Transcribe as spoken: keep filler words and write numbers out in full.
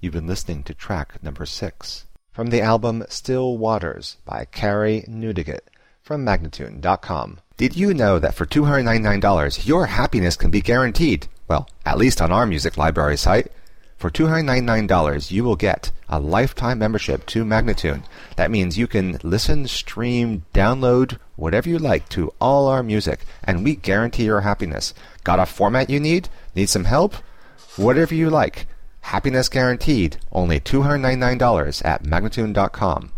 You've been listening to track number six from the album Still Waters by Carrie Newdigate from Magnatune dot com. Did you know that for two hundred ninety-nine dollars your happiness can be guaranteed? Well, at least on our music library site. For two hundred ninety-nine dollars you will get a lifetime membership to Magnatune. That means you can listen, stream, download, whatever you like to all our music, and we guarantee your happiness. Got a format you need? Need some help? Whatever you like. Happiness guaranteed. Only two hundred ninety-nine dollars at Magnatune dot com.